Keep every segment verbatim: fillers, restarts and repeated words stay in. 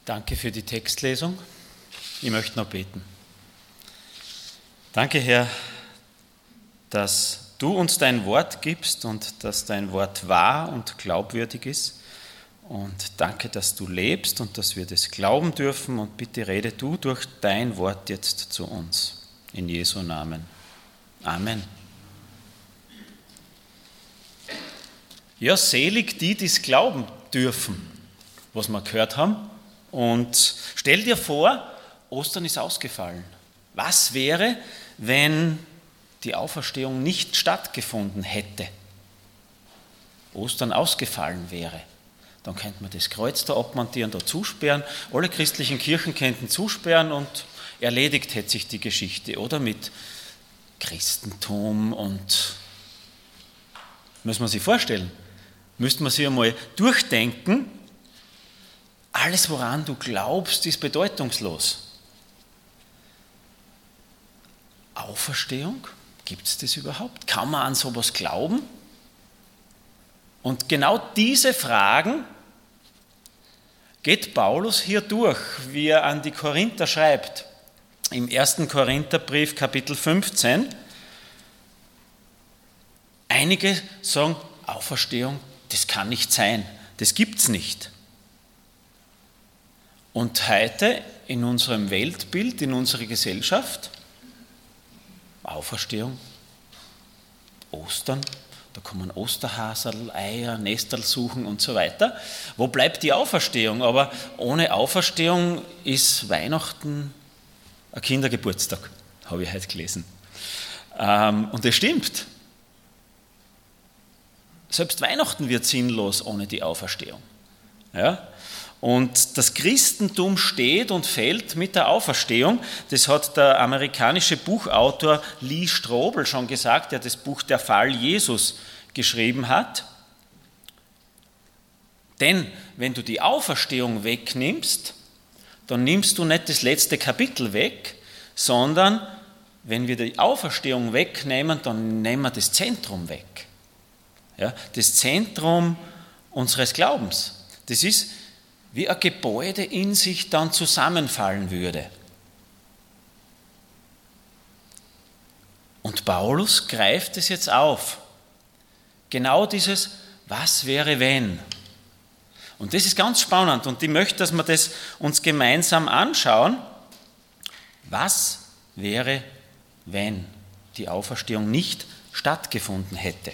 Danke für die Textlesung. Ich möchte noch beten. Danke, Herr, dass du uns dein Wort gibst und dass dein Wort wahr und glaubwürdig ist. Und danke, dass du lebst und dass wir das glauben dürfen. Und bitte rede du durch dein Wort jetzt zu uns. In Jesu Namen. Amen. Ja, selig die, die es glauben dürfen, was wir gehört haben. Und stell dir vor, Ostern ist ausgefallen. Was wäre, wenn die Auferstehung nicht stattgefunden hätte? Ostern ausgefallen wäre. Dann könnte man das Kreuz da abmontieren, da zusperren. Alle christlichen Kirchen könnten zusperren und erledigt hätte sich die Geschichte. Oder mit Christentum und... Muss man sich vorstellen, müsste man sich einmal durchdenken, alles, woran du glaubst, ist bedeutungslos. Auferstehung? Gibt es das überhaupt? Kann man an sowas glauben? Und genau diese Fragen geht Paulus hier durch, wie er an die Korinther schreibt. Im ersten Korintherbrief, Kapitel fünfzehn. Einige sagen, Auferstehung, das kann nicht sein, das gibt es nicht. Und heute in unserem Weltbild, in unserer Gesellschaft, Auferstehung, Ostern, da kann man Osterhaserl, Eier, Nesterl suchen und so weiter. Wo bleibt die Auferstehung? Aber ohne Auferstehung ist Weihnachten ein Kindergeburtstag, habe ich heute gelesen. Und das stimmt. Selbst Weihnachten wird sinnlos ohne die Auferstehung. Ja? Und das Christentum steht und fällt mit der Auferstehung. Das hat der amerikanische Buchautor Lee Strobel schon gesagt, der das Buch Der Fall Jesus geschrieben hat. Denn wenn du die Auferstehung wegnimmst, dann nimmst du nicht das letzte Kapitel weg, sondern wenn wir die Auferstehung wegnehmen, dann nehmen wir das Zentrum weg. Ja, das Zentrum unseres Glaubens. Das ist, wie ein Gebäude in sich dann zusammenfallen würde. Und Paulus greift es jetzt auf. Genau dieses, was wäre wenn? Und das ist ganz spannend und ich möchte, dass wir das uns gemeinsam anschauen. Was wäre, wenn die Auferstehung nicht stattgefunden hätte?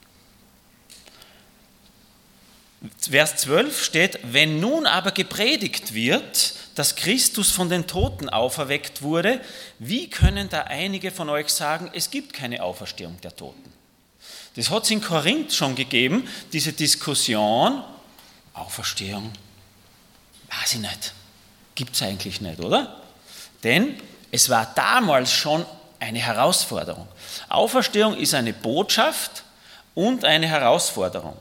Vers zwölf steht, wenn nun aber gepredigt wird, dass Christus von den Toten auferweckt wurde, wie können da einige von euch sagen, es gibt keine Auferstehung der Toten? Das hat es in Korinth schon gegeben, diese Diskussion, Auferstehung, weiß ich nicht, gibt es eigentlich nicht, oder? Denn es war damals schon eine Herausforderung. Auferstehung ist eine Botschaft und eine Herausforderung.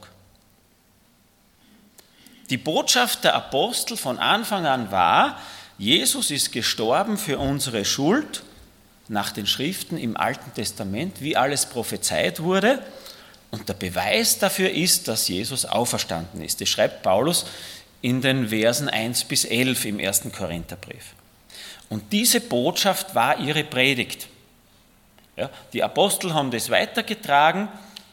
Die Botschaft der Apostel von Anfang an war, Jesus ist gestorben für unsere Schuld nach den Schriften im Alten Testament, wie alles prophezeit wurde. Und der Beweis dafür ist, dass Jesus auferstanden ist. Das schreibt Paulus in den Versen eins bis elf im ersten Korintherbrief. Und diese Botschaft war ihre Predigt. Ja, die Apostel haben das weitergetragen.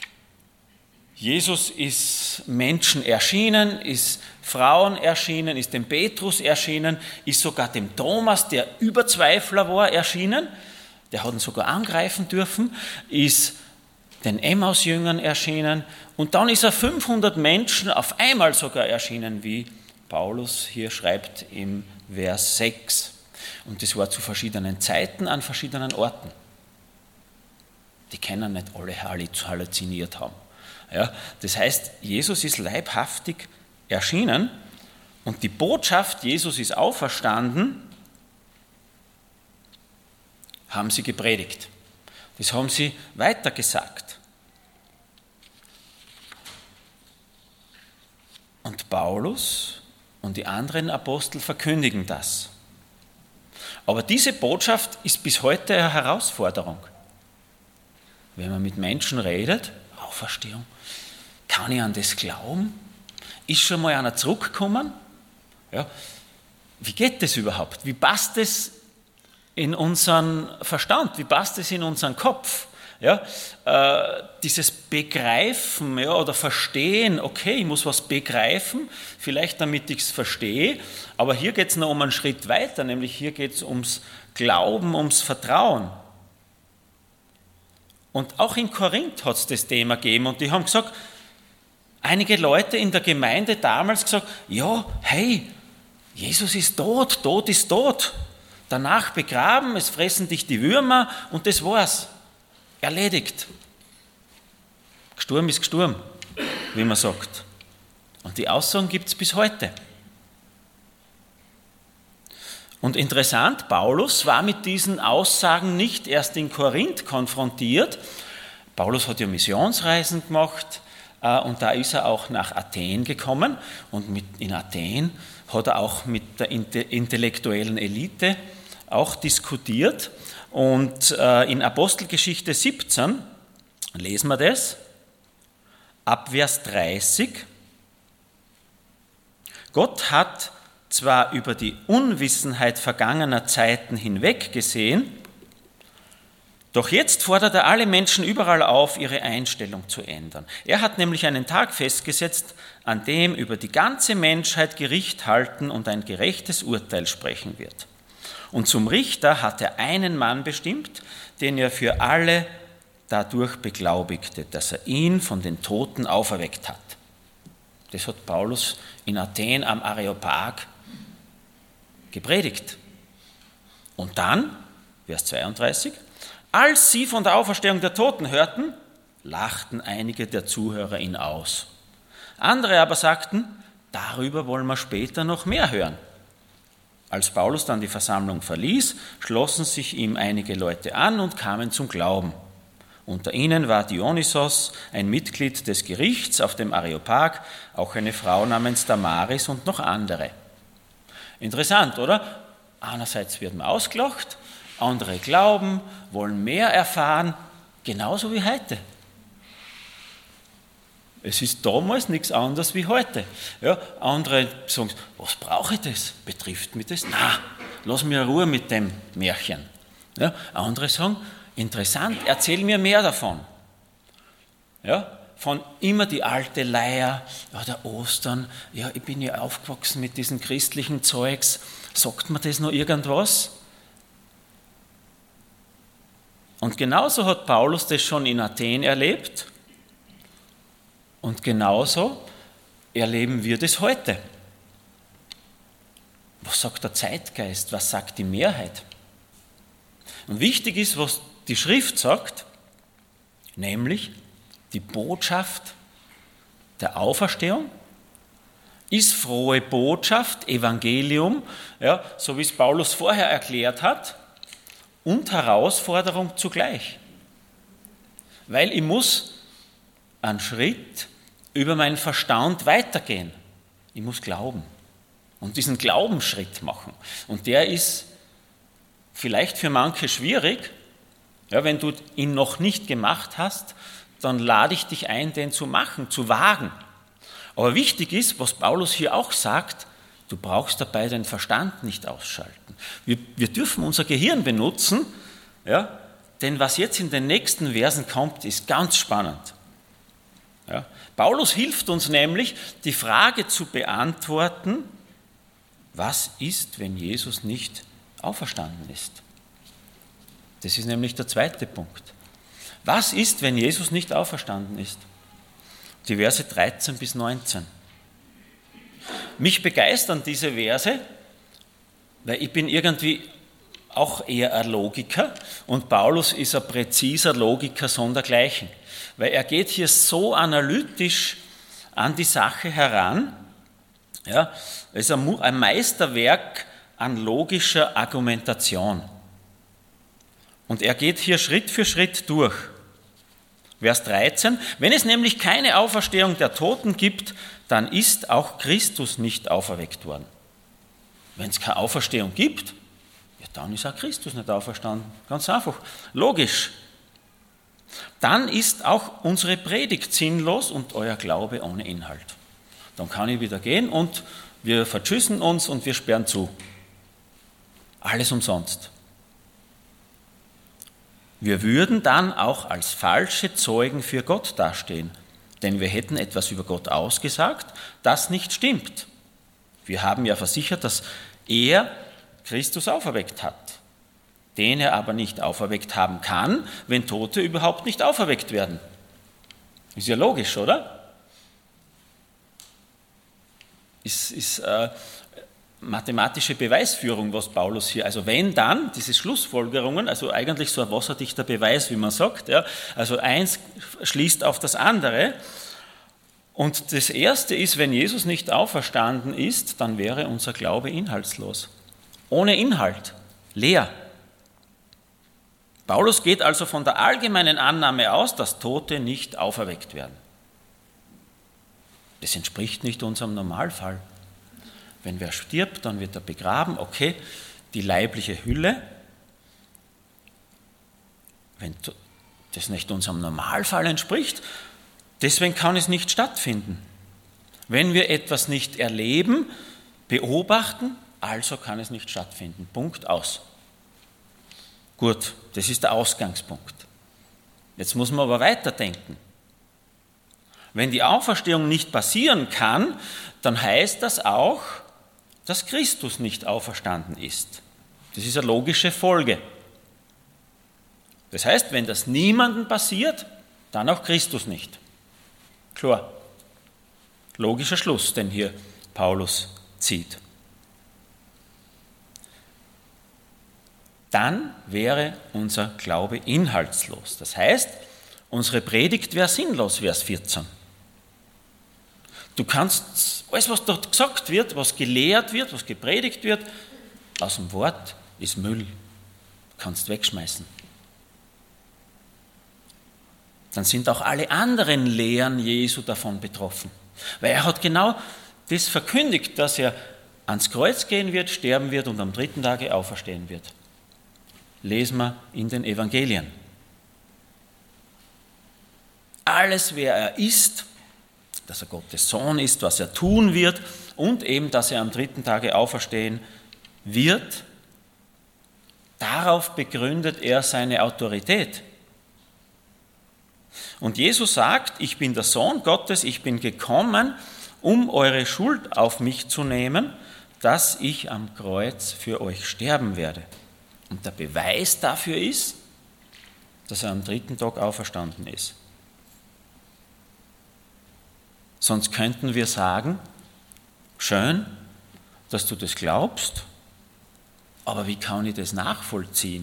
Jesus ist Menschen erschienen, ist Frauen erschienen, ist dem Petrus erschienen, ist sogar dem Thomas, der Überzweifler war, erschienen. Der hat ihn sogar angreifen dürfen, ist den Emmaus-Jüngern erschienen und dann ist er fünfhundert Menschen auf einmal sogar erschienen, wie Paulus hier schreibt im Vers sechs. Und das war zu verschiedenen Zeiten an verschiedenen Orten. Die können nicht alle halluziniert haben. Ja, das heißt, Jesus ist leibhaftig erschienen und die Botschaft, Jesus ist auferstanden, haben sie gepredigt. Das haben sie weitergesagt. Und Paulus und die anderen Apostel verkündigen das. Aber diese Botschaft ist bis heute eine Herausforderung. Wenn man mit Menschen redet, Auferstehung, kann ich an das glauben? Ist schon mal einer zurückgekommen? Ja. wie geht das überhaupt? Wie passt das in unseren Verstand? Wie passt das in unseren Kopf? Ja, äh, dieses Begreifen, ja, oder Verstehen, okay, ich muss was begreifen, vielleicht damit ich es verstehe, aber hier geht es noch um einen Schritt weiter, nämlich hier geht es ums Glauben, ums Vertrauen. Und auch in Korinth hat es das Thema gegeben und die haben gesagt, einige Leute in der Gemeinde damals gesagt, ja, hey, Jesus ist tot, Tod ist tot, danach begraben, es fressen dich die Würmer und das war's. Erledigt. Gestorben ist gestorben, wie man sagt. Und die Aussagen gibt es bis heute. Und interessant, Paulus war mit diesen Aussagen nicht erst in Korinth konfrontiert. Paulus hat ja Missionsreisen gemacht und da ist er auch nach Athen gekommen. Und mit, in Athen hat er auch mit der intellektuellen Elite auch diskutiert. Und in Apostelgeschichte siebzehn lesen wir das, ab Vers dreißig. Gott hat zwar über die Unwissenheit vergangener Zeiten hinweg gesehen, doch jetzt fordert er alle Menschen überall auf, ihre Einstellung zu ändern. Er hat nämlich einen Tag festgesetzt, an dem über die ganze Menschheit Gericht halten und ein gerechtes Urteil sprechen wird. Und zum Richter hat er einen Mann bestimmt, den er für alle dadurch beglaubigte, dass er ihn von den Toten auferweckt hat. Das hat Paulus in Athen am Areopag gepredigt. Und dann, Vers zweiunddreißig, als sie von der Auferstehung der Toten hörten, lachten einige der Zuhörer ihn aus. Andere aber sagten, darüber wollen wir später noch mehr hören. Als Paulus dann die Versammlung verließ, schlossen sich ihm einige Leute an und kamen zum Glauben. Unter ihnen war Dionysos, ein Mitglied des Gerichts auf dem Areopag, auch eine Frau namens Damaris und noch andere. Interessant, oder? Einerseits wird man ausgelacht, andere glauben, wollen mehr erfahren, genauso wie heute. Es ist damals nichts anderes wie heute. Ja, andere sagen, was brauche ich das? Betrifft mich das? Na, lass mir Ruhe mit dem Märchen. Ja, andere sagen, interessant, erzähl mir mehr davon. Ja, von immer die alte Leier, ja, der Ostern, ja, ich bin ja aufgewachsen mit diesem christlichen Zeugs, sagt mir das noch irgendwas? Und genauso hat Paulus das schon in Athen erlebt. Und genauso erleben wir das heute. Was sagt der Zeitgeist? Was sagt die Mehrheit? Und wichtig ist, was die Schrift sagt, nämlich die Botschaft der Auferstehung ist frohe Botschaft, Evangelium, ja, so wie es Paulus vorher erklärt hat, und Herausforderung zugleich. Weil ich muss einen Schritt über meinen Verstand weitergehen. Ich muss glauben und diesen Glaubensschritt machen. Und der ist vielleicht für manche schwierig. Ja, wenn du ihn noch nicht gemacht hast, dann lade ich dich ein, den zu machen, zu wagen. Aber wichtig ist, was Paulus hier auch sagt, du brauchst dabei den Verstand nicht ausschalten. Wir, wir dürfen unser Gehirn benutzen, ja, denn was jetzt in den nächsten Versen kommt, ist ganz spannend. Ja, Paulus hilft uns nämlich, die Frage zu beantworten, was ist, wenn Jesus nicht auferstanden ist? Das ist nämlich der zweite Punkt. Was ist, wenn Jesus nicht auferstanden ist? Die Verse dreizehn bis neunzehn. Mich begeistern diese Verse, weil ich bin irgendwie auch eher ein Logiker und Paulus ist ein präziser Logiker sondergleichen, weil er geht hier so analytisch an die Sache heran. Ja, es ist ein Meisterwerk an logischer Argumentation. Und er geht hier Schritt für Schritt durch. Vers dreizehn, wenn es nämlich keine Auferstehung der Toten gibt, dann ist auch Christus nicht auferweckt worden. Wenn es keine Auferstehung gibt, ja, dann ist auch Christus nicht auferstanden. Ganz einfach, logisch. Dann ist auch unsere Predigt sinnlos und euer Glaube ohne Inhalt. Dann kann ich wieder gehen und wir vertschüssen uns und wir sperren zu. Alles umsonst. Wir würden dann auch als falsche Zeugen für Gott dastehen, denn wir hätten etwas über Gott ausgesagt, das nicht stimmt. Wir haben ja versichert, dass er Christus auferweckt hat, den er aber nicht auferweckt haben kann, wenn Tote überhaupt nicht auferweckt werden. Ist ja logisch, oder? Ist, ist äh, mathematische Beweisführung, was Paulus hier, also wenn dann, diese Schlussfolgerungen, also eigentlich so ein wasserdichter Beweis, wie man sagt, ja, also eins schließt auf das andere. Und das Erste ist, wenn Jesus nicht auferstanden ist, dann wäre unser Glaube inhaltslos. Ohne Inhalt, leer. Paulus geht also von der allgemeinen Annahme aus, dass Tote nicht auferweckt werden. Das entspricht nicht unserem Normalfall. Wenn wer stirbt, dann wird er begraben, okay, die leibliche Hülle. Wenn das nicht unserem Normalfall entspricht, deswegen kann es nicht stattfinden. Wenn wir etwas nicht erleben, beobachten, also kann es nicht stattfinden. Punkt, aus. Gut, das ist der Ausgangspunkt. Jetzt muss man aber weiterdenken. Wenn die Auferstehung nicht passieren kann, dann heißt das auch, dass Christus nicht auferstanden ist. Das ist eine logische Folge. Das heißt, wenn das niemandem passiert, dann auch Christus nicht. Klar. Logischer Schluss, den hier Paulus zieht. Dann wäre unser Glaube inhaltslos. Das heißt, unsere Predigt wäre sinnlos, Vers vierzehn. Du kannst, alles was dort gesagt wird, was gelehrt wird, was gepredigt wird, aus dem Wort ist Müll. Du kannst wegschmeißen. Dann sind auch alle anderen Lehren Jesu davon betroffen. Weil er hat genau das verkündigt, dass er ans Kreuz gehen wird, sterben wird und am dritten Tage auferstehen wird. Lesen wir in den Evangelien. Alles, wer er ist, dass er Gottes Sohn ist, was er tun wird und eben, dass er am dritten Tage auferstehen wird, darauf begründet er seine Autorität. Und Jesus sagt, ich bin der Sohn Gottes, ich bin gekommen, um eure Schuld auf mich zu nehmen, dass ich am Kreuz für euch sterben werde. Und der Beweis dafür ist, dass er am dritten Tag auferstanden ist. Sonst könnten wir sagen, schön, dass du das glaubst, aber wie kann ich das nachvollziehen?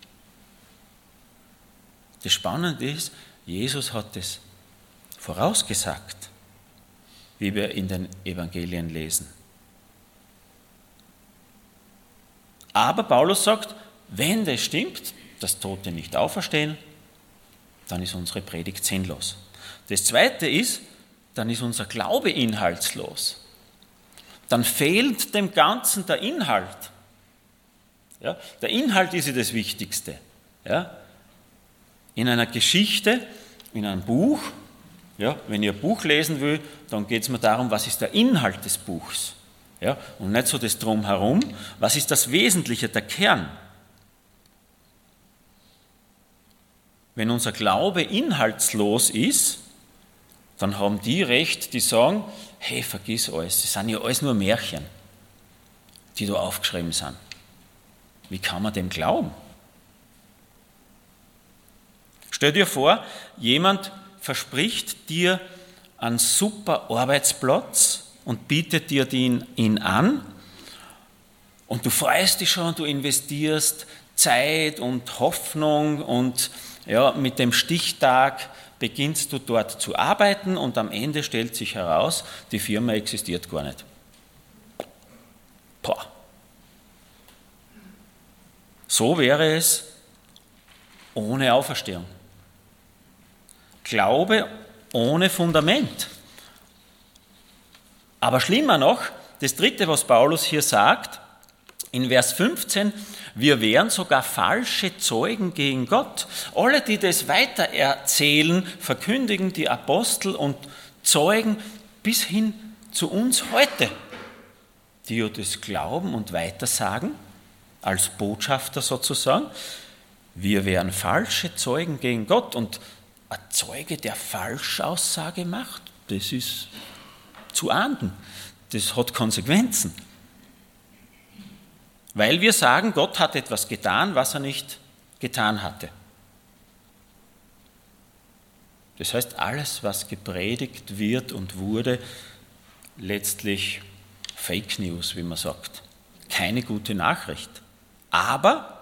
Das Spannende ist, Jesus hat es vorausgesagt, wie wir in den Evangelien lesen. Aber Paulus sagt, wenn das stimmt, dass Tote nicht auferstehen, dann ist unsere Predigt sinnlos. Das Zweite ist, dann ist unser Glaube inhaltslos. Dann fehlt dem Ganzen der Inhalt. Ja, der Inhalt ist ja das Wichtigste. Ja, in einer Geschichte, in einem Buch, ja, wenn ich ein Buch lesen will, dann geht es mir darum, was ist der Inhalt des Buchs. Ja, und nicht so das Drumherum. Was ist das Wesentliche, der Kern? Wenn unser Glaube inhaltslos ist, dann haben die recht, die sagen, hey, vergiss alles, das sind ja alles nur Märchen, die da aufgeschrieben sind. Wie kann man dem glauben? Stell dir vor, jemand verspricht dir einen super Arbeitsplatz und bietet dir den, ihn an und du freust dich schon, du investierst Zeit und Hoffnung und ja, mit dem Stichtag beginnst du dort zu arbeiten und am Ende stellt sich heraus, die Firma existiert gar nicht. Boah. So wäre es ohne Auferstehung. Glaube ohne Fundament. Aber schlimmer noch, das Dritte, was Paulus hier sagt, in Vers fünfzehn, wir wären sogar falsche Zeugen gegen Gott. Alle, die das weitererzählen, verkündigen die Apostel und Zeugen bis hin zu uns heute, die ja das glauben und weitersagen, als Botschafter sozusagen. Wir wären falsche Zeugen gegen Gott und ein Zeuge, der Falschaussage macht, das ist zu ahnden. Das hat Konsequenzen. Weil wir sagen, Gott hat etwas getan, was er nicht getan hatte. Das heißt, alles, was gepredigt wird und wurde, letztlich Fake News, wie man sagt. Keine gute Nachricht. Aber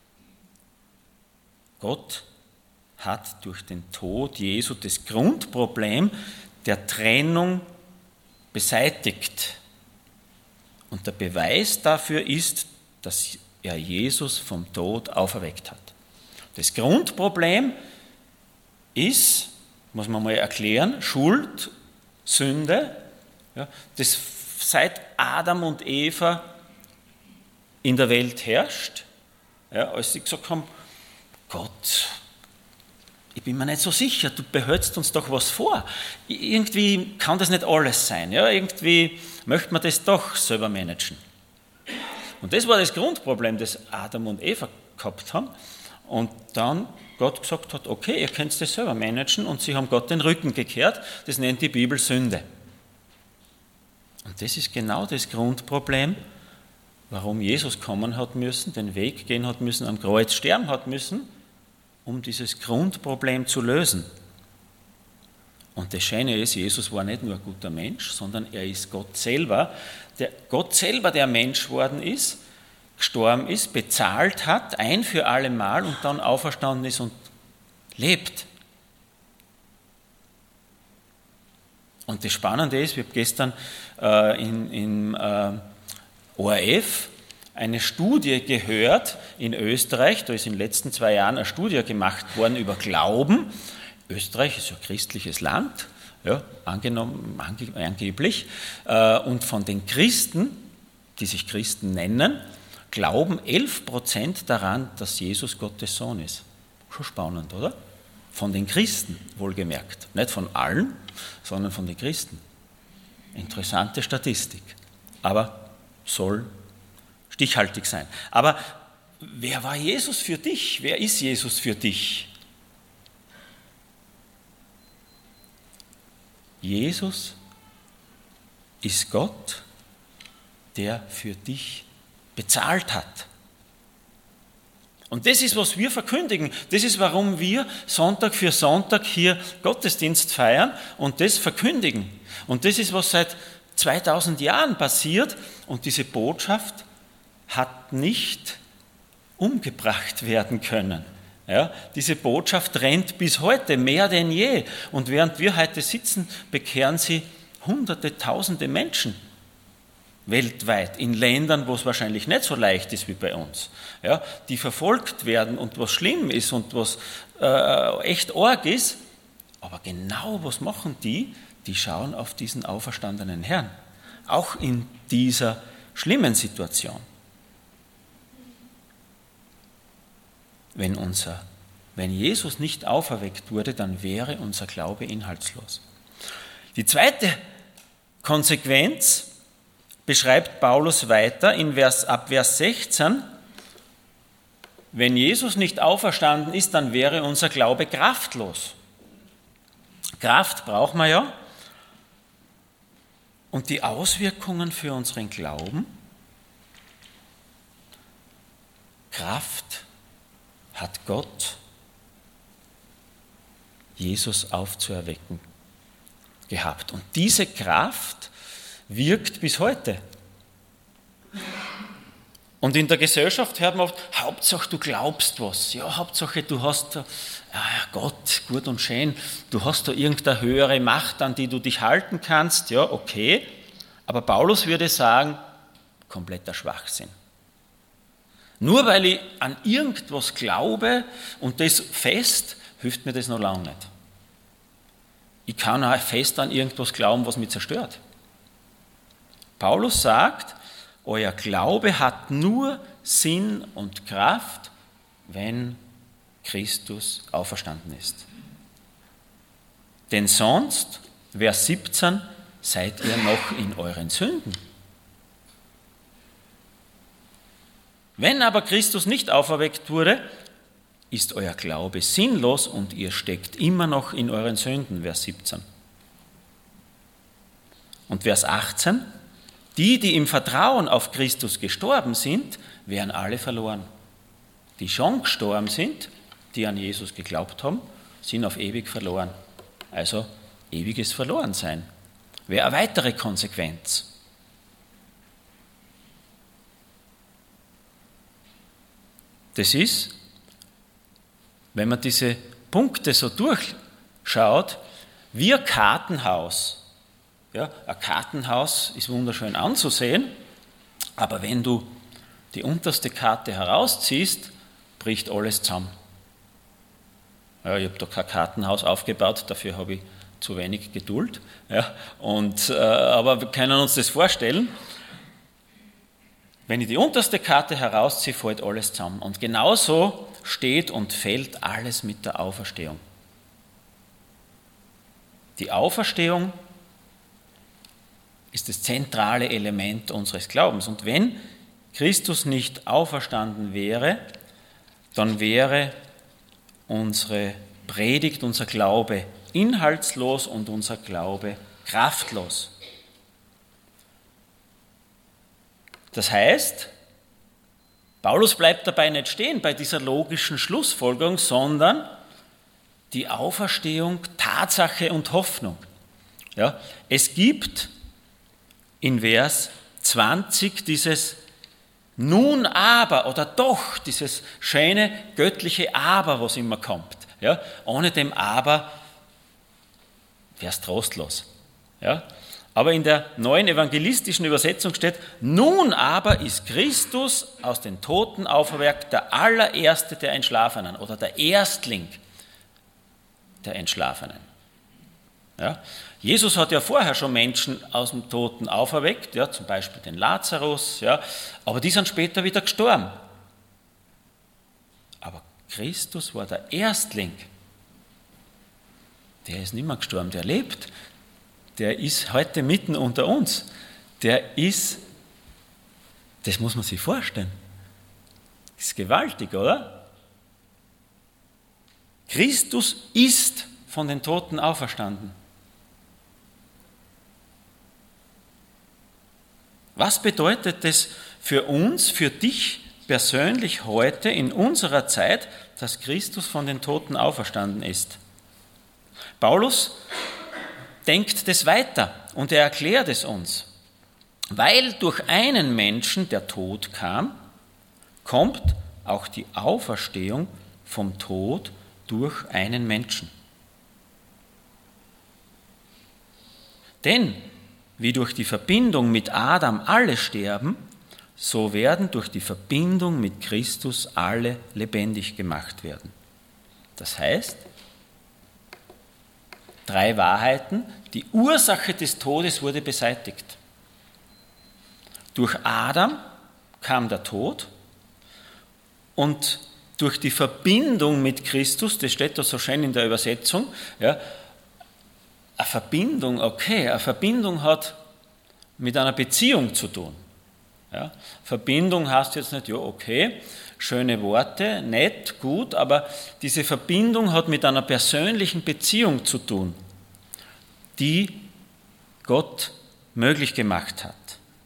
Gott hat durch den Tod Jesu das Grundproblem der Trennung beseitigt. Und der Beweis dafür ist, dass er Jesus vom Tod auferweckt hat. Das Grundproblem ist, muss man mal erklären, Schuld, Sünde, ja, das seit Adam und Eva in der Welt herrscht, ja, als sie gesagt haben, Gott, ich bin mir nicht so sicher, du behältst uns doch was vor. Irgendwie kann das nicht alles sein. Ja? Irgendwie möchte man das doch selber managen. Und das war das Grundproblem, das Adam und Eva gehabt haben. Und dann Gott gesagt hat, okay, ihr könnt das selber managen, und sie haben Gott den Rücken gekehrt. Das nennt die Bibel Sünde. Und das ist genau das Grundproblem, warum Jesus kommen hat müssen, den Weg gehen hat müssen, am Kreuz sterben hat müssen, um dieses Grundproblem zu lösen. Und das Schöne ist, Jesus war nicht nur ein guter Mensch, sondern er ist Gott selber, der Gott selber, der Mensch worden ist, gestorben ist, bezahlt hat, ein für alle Mal, und dann auferstanden ist und lebt. Und das Spannende ist, ich habe gestern äh, in, in äh, O R F eine Studie gehört in Österreich, da ist in den letzten zwei Jahren eine Studie gemacht worden über Glauben. Österreich ist ja ein christliches Land, ja, angenommen, ange, angeblich, äh, und von den Christen, die sich Christen nennen, glauben elf Prozent daran, dass Jesus Gottes Sohn ist. Schon spannend, oder? Von den Christen, wohlgemerkt. Nicht von allen, sondern von den Christen. Interessante Statistik, aber soll stichhaltig sein. Aber wer war Jesus für dich? Wer ist Jesus für dich? Jesus ist Gott, der für dich bezahlt hat. Und das ist, was wir verkündigen. Das ist, warum wir Sonntag für Sonntag hier Gottesdienst feiern und das verkündigen. Und das ist, was seit zweitausend Jahren passiert, und diese Botschaft hat nicht umgebracht werden können. Ja, diese Botschaft rennt bis heute mehr denn je. Und während wir heute sitzen, bekehren sie Hunderte, Tausende Menschen weltweit, in Ländern, wo es wahrscheinlich nicht so leicht ist wie bei uns, ja, die verfolgt werden und was schlimm ist und was äh, echt arg ist. Aber genau was machen die? Die schauen auf diesen auferstandenen Herrn, auch in dieser schlimmen Situation. Wenn, unser, wenn Jesus nicht auferweckt wurde, dann wäre unser Glaube inhaltslos. Die zweite Konsequenz beschreibt Paulus weiter in Vers, ab Vers sechzehn. Wenn Jesus nicht auferstanden ist, dann wäre unser Glaube kraftlos. Kraft braucht man ja. Und die Auswirkungen für unseren Glauben? Kraft hat Gott, Jesus aufzuerwecken, gehabt. Und diese Kraft wirkt bis heute. Und in der Gesellschaft hört man oft, Hauptsache du glaubst was. Ja, Hauptsache du hast, ja Gott, gut und schön, du hast da irgendeine höhere Macht, an die du dich halten kannst. Ja, okay. Aber Paulus würde sagen, kompletter Schwachsinn. Nur weil ich an irgendwas glaube und das fest, hilft mir das noch lange nicht. Ich kann auch fest an irgendwas glauben, was mich zerstört. Paulus sagt, euer Glaube hat nur Sinn und Kraft, wenn Christus auferstanden ist. Denn sonst, Vers siebzehn, seid ihr noch in euren Sünden. Wenn aber Christus nicht auferweckt wurde, ist euer Glaube sinnlos und ihr steckt immer noch in euren Sünden, Vers siebzehn. Und Vers achtzehn, die, die im Vertrauen auf Christus gestorben sind, wären alle verloren. Die schon gestorben sind, die an Jesus geglaubt haben, sind auf ewig verloren. Also ewiges Verlorensein. Wäre eine weitere Konsequenz. Das ist, wenn man diese Punkte so durchschaut, wie ein Kartenhaus. Ja, ein Kartenhaus ist wunderschön anzusehen, aber wenn du die unterste Karte herausziehst, bricht alles zusammen. Ja, ich habe da kein Kartenhaus aufgebaut, dafür habe ich zu wenig Geduld. Ja, und, äh, aber wir können uns das vorstellen. Wenn ich die unterste Karte herausziehe, fällt alles zusammen. Und genauso steht und fällt alles mit der Auferstehung. Die Auferstehung ist das zentrale Element unseres Glaubens. Und wenn Christus nicht auferstanden wäre, dann wäre unsere Predigt, unser Glaube inhaltslos und unser Glaube kraftlos. Das heißt, Paulus bleibt dabei nicht stehen bei dieser logischen Schlussfolgerung, sondern die Auferstehung, Tatsache und Hoffnung. Ja, es gibt in Vers zwanzig dieses nun aber oder doch, dieses schöne göttliche Aber, was immer kommt. Ja, ohne dem Aber wäre es trostlos. Ja, aber in der neuen evangelistischen Übersetzung steht, nun aber ist Christus aus den Toten auferweckt, der allererste der Entschlafenen oder der Erstling der Entschlafenen. Ja? Jesus hat ja vorher schon Menschen aus dem Toten auferweckt, ja, zum Beispiel den Lazarus, ja, aber die sind später wieder gestorben. Aber Christus war der Erstling. Der ist nicht mehr gestorben, der lebt. Der ist heute mitten unter uns. Der ist, das muss man sich vorstellen. Das ist gewaltig, oder? Christus ist von den Toten auferstanden. Was bedeutet das für uns, für dich persönlich heute in unserer Zeit, dass Christus von den Toten auferstanden ist? Paulus denkt das weiter und er erklärt es uns. Weil durch einen Menschen der Tod kam, kommt auch die Auferstehung vom Tod durch einen Menschen. Denn wie durch die Verbindung mit Adam alle sterben, so werden durch die Verbindung mit Christus alle lebendig gemacht werden. Das heißt, drei Wahrheiten, die Ursache des Todes wurde beseitigt. Durch Adam kam der Tod und durch die Verbindung mit Christus, das steht da so schön in der Übersetzung, ja, eine Verbindung, okay, eine Verbindung hat mit einer Beziehung zu tun. Ja, Verbindung heißt jetzt nicht, ja, okay, schöne Worte, nett, gut, aber diese Verbindung hat mit einer persönlichen Beziehung zu tun, die Gott möglich gemacht hat.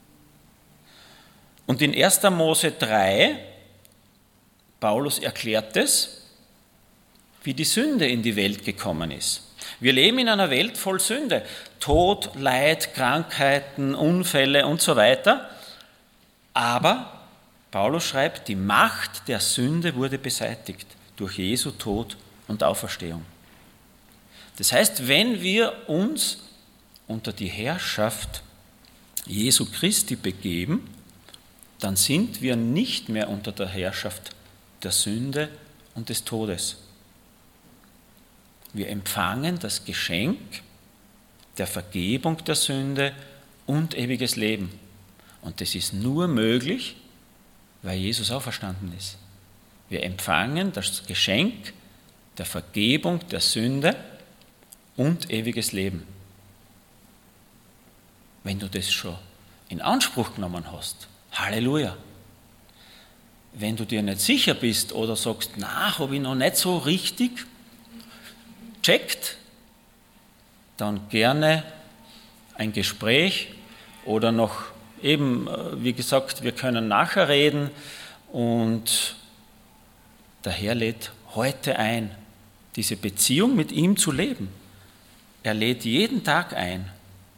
Und in erster Mose drei, Paulus erklärt es, wie die Sünde in die Welt gekommen ist. Wir leben in einer Welt voll Sünde, Tod, Leid, Krankheiten, Unfälle und so weiter. Aber Paulus schreibt, die Macht der Sünde wurde beseitigt durch Jesu Tod und Auferstehung. Das heißt, wenn wir uns unter die Herrschaft Jesu Christi begeben, dann sind wir nicht mehr unter der Herrschaft der Sünde und des Todes. Wir empfangen das Geschenk der Vergebung der Sünde und ewiges Leben. Und das ist nur möglich, weil Jesus auferstanden ist. Wir empfangen das Geschenk der Vergebung der Sünde und ewiges Leben. Wenn du das schon in Anspruch genommen hast, Halleluja. wenn du dir nicht sicher bist oder sagst, na, habe ich noch nicht so richtig checkt, dann gerne ein Gespräch oder noch eben, wie gesagt, wir können nachher reden und der Herr lädt heute ein, diese Beziehung mit ihm zu leben. Er lädt jeden Tag ein.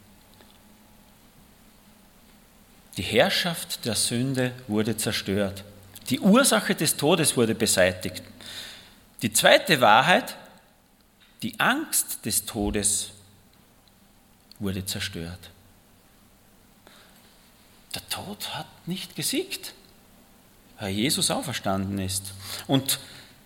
Die Herrschaft der Sünde wurde zerstört. Die Ursache des Todes wurde beseitigt. Die zweite Wahrheit, die Angst des Todes wurde zerstört. Der Tod hat nicht gesiegt, weil Jesus auferstanden ist. Und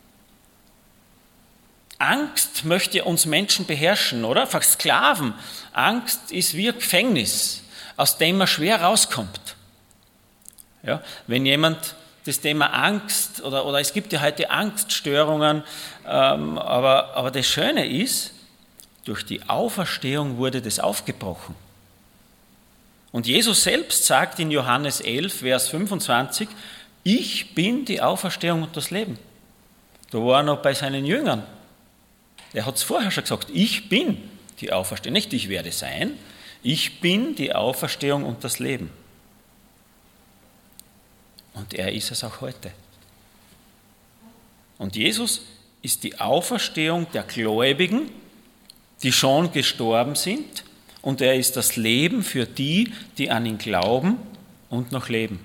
Angst möchte uns Menschen beherrschen, oder? Versklaven. Angst ist wie ein Gefängnis, aus dem man schwer rauskommt. Ja, wenn jemand das Thema Angst, oder, oder es gibt ja heute Angststörungen, ähm, aber, aber das Schöne ist, durch die Auferstehung wurde das aufgebrochen. Und Jesus selbst sagt in Johannes elf, Vers fünfundzwanzig, ich bin die Auferstehung und das Leben. Da war er noch bei seinen Jüngern. Er hat es vorher schon gesagt, ich bin die Auferstehung, nicht ich werde sein, ich bin die Auferstehung und das Leben. Und er ist es auch heute. Und Jesus ist die Auferstehung der Gläubigen, die schon gestorben sind, und er ist das Leben für die, die an ihn glauben und noch leben.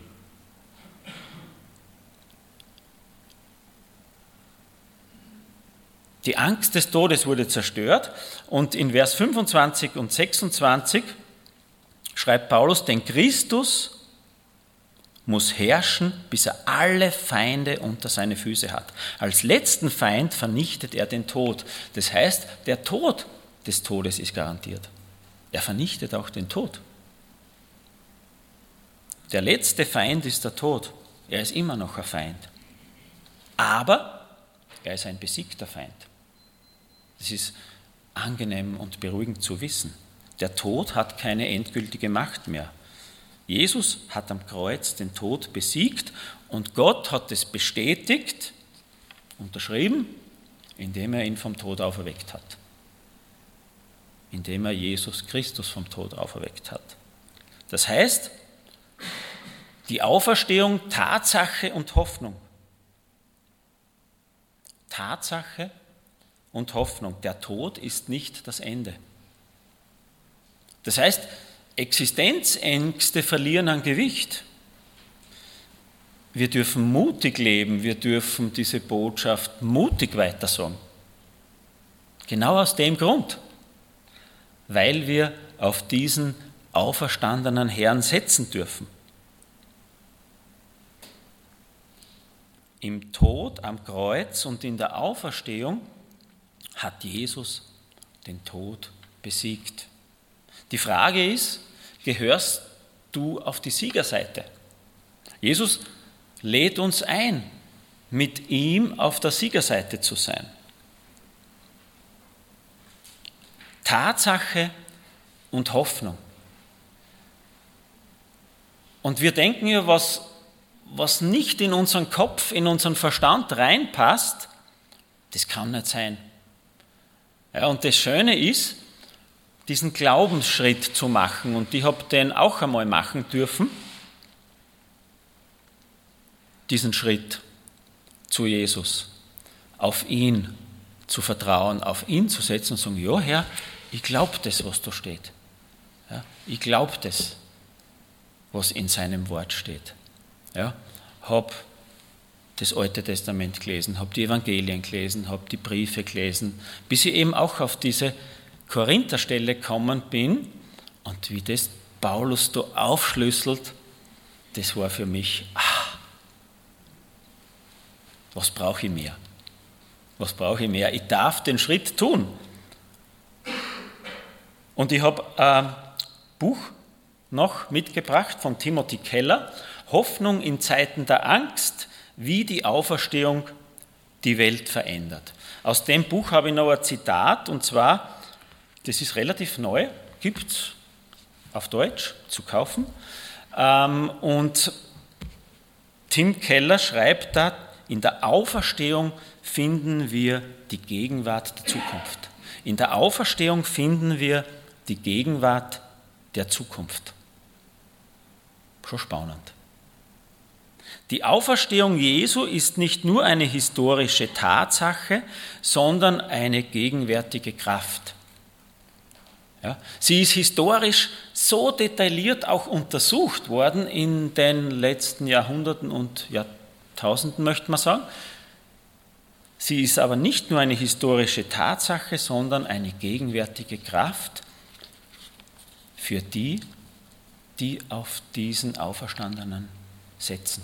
Die Angst des Todes wurde zerstört und in Vers fünfundzwanzig und sechsundzwanzig schreibt Paulus, denn Christus muss herrschen, bis er alle Feinde unter seine Füße hat. Als letzten Feind vernichtet er den Tod. Das heißt, der Tod des Todes ist garantiert. Er vernichtet auch den Tod. Der letzte Feind ist der Tod. Er ist immer noch ein Feind. Aber er ist ein besiegter Feind. Das ist angenehm und beruhigend zu wissen. Der Tod hat keine endgültige Macht mehr. Jesus hat am Kreuz den Tod besiegt und Gott hat es bestätigt, unterschrieben, indem er ihn vom Tod auferweckt hat. Indem er Jesus Christus vom Tod auferweckt hat. Das heißt, die Auferstehung, Tatsache und Hoffnung. Tatsache und Hoffnung. Der Tod ist nicht das Ende. Das heißt, Existenzängste verlieren an Gewicht. Wir dürfen mutig leben, wir dürfen diese Botschaft mutig weitersagen. Genau aus dem Grund, weil wir auf diesen auferstandenen Herrn setzen dürfen. Im Tod am Kreuz und in der Auferstehung hat Jesus den Tod besiegt. Die Frage ist, gehörst du auf die Siegerseite? Jesus lädt uns ein, mit ihm auf der Siegerseite zu sein. Tatsache und Hoffnung. Und wir denken ja, was, was nicht in unseren Kopf, in unseren Verstand reinpasst, das kann nicht sein. Ja, und das Schöne ist, diesen Glaubensschritt zu machen, und ich habe den auch einmal machen dürfen, diesen Schritt zu Jesus, auf ihn zu vertrauen, auf ihn zu setzen und zu sagen, ja Herr, ich glaube das, was da steht. Ja, ich glaube das, was in seinem Wort steht. Ja, habe das Alte Testament gelesen, habe die Evangelien gelesen, habe die Briefe gelesen, bis ich eben auch auf diese Korintherstelle gekommen bin, und wie das Paulus da aufschlüsselt, das war für mich, ah, was brauche ich mehr? Was brauche ich mehr? Ich darf den Schritt tun. Und ich habe ein Buch noch mitgebracht von Timothy Keller, Hoffnung in Zeiten der Angst, wie die Auferstehung die Welt verändert. Aus dem Buch habe ich noch ein Zitat, und zwar, das ist relativ neu, gibt es auf Deutsch zu kaufen. Und Tim Keller schreibt da, in der Auferstehung finden wir die Gegenwart der Zukunft. In der Auferstehung finden wir die Gegenwart der Zukunft. Schon spannend. Die Auferstehung Jesu ist nicht nur eine historische Tatsache, sondern eine gegenwärtige Kraft. Ja, sie ist historisch so detailliert auch untersucht worden in den letzten Jahrhunderten und Jahrtausenden, möchte man sagen. Sie ist aber nicht nur eine historische Tatsache, sondern eine gegenwärtige Kraft für die, die auf diesen Auferstandenen setzen.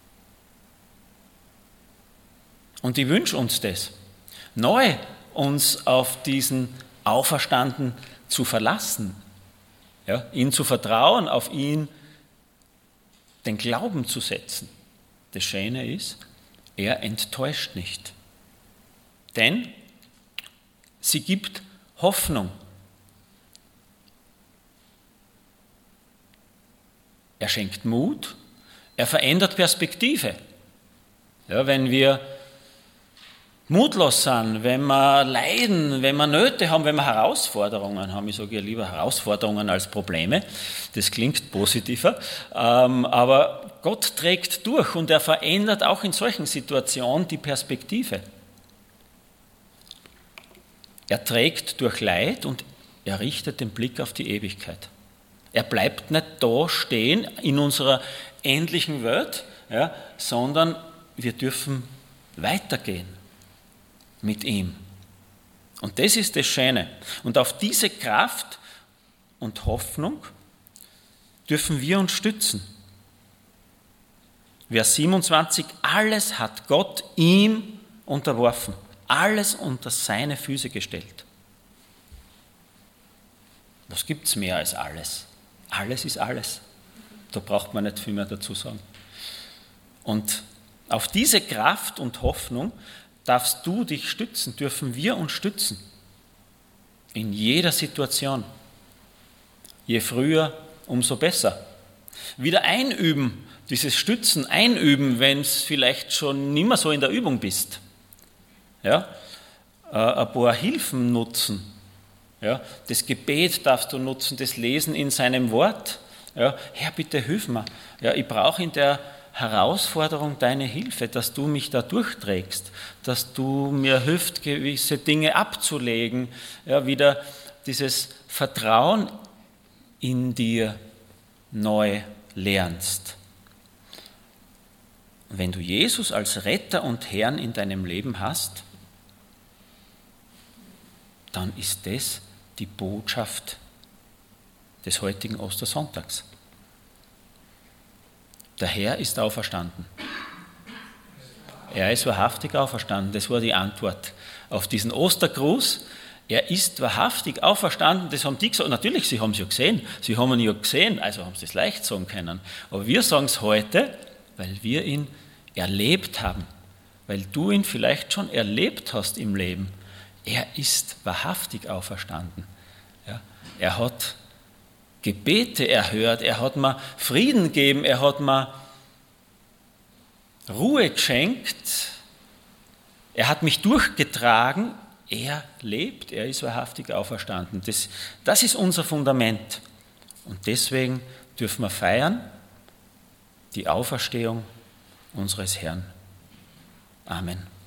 Und ich wünsche uns das, neu uns auf diesen Auferstandenen zu verlassen, ja, ihn zu vertrauen, auf ihn den Glauben zu setzen. Das Schöne ist, er enttäuscht nicht. Denn sie gibt Hoffnung. Er schenkt Mut, er verändert Perspektive. Ja, wenn wir mutlos sind, wenn wir leiden, wenn wir Nöte haben, wenn wir Herausforderungen haben. Ich sage ja lieber Herausforderungen als Probleme. Das klingt positiver. Aber Gott trägt durch und er verändert auch in solchen Situationen die Perspektive. Er trägt durch Leid und er richtet den Blick auf die Ewigkeit. Er bleibt nicht da stehen in unserer endlichen Welt, ja, sondern wir dürfen weitergehen mit ihm. Und das ist das Schöne. Und auf diese Kraft und Hoffnung dürfen wir uns stützen. Vers siebenundzwanzig, alles hat Gott ihm unterworfen, alles unter seine Füße gestellt. Was gibt es mehr als alles? Alles ist alles. Da braucht man nicht viel mehr dazu sagen. Und auf diese Kraft und Hoffnung darfst du dich stützen, dürfen wir uns stützen. In jeder Situation. Je früher, umso besser. Wieder einüben, dieses Stützen einüben, wenn es vielleicht schon nicht mehr so in der Übung bist. Ja? Ein paar Hilfen nutzen. Ja? Das Gebet darfst du nutzen, das Lesen in seinem Wort. Ja? Herr, bitte hilf mir. Ja, ich brauche in der Herausforderung deine Hilfe, dass du mich da durchträgst, dass du mir hilfst, gewisse Dinge abzulegen, ja, wieder dieses Vertrauen in dir neu lernst. Wenn du Jesus als Retter und Herrn in deinem Leben hast, dann ist das die Botschaft des heutigen Ostersonntags. Der Herr ist auferstanden. Er ist wahrhaftig auferstanden. Das war die Antwort auf diesen Ostergruß. Er ist wahrhaftig auferstanden. Das haben die gesagt. Natürlich, sie haben es ja gesehen. Sie haben ihn ja gesehen, also haben sie es leicht sagen können. Aber wir sagen es heute, weil wir ihn erlebt haben. Weil du ihn vielleicht schon erlebt hast im Leben. Er ist wahrhaftig auferstanden. Ja, er hat Gebete erhört, er hat mir Frieden gegeben, er hat mir Ruhe geschenkt, er hat mich durchgetragen, er lebt, er ist wahrhaftig auferstanden. Das, das ist unser Fundament und deswegen dürfen wir feiern die Auferstehung unseres Herrn. Amen.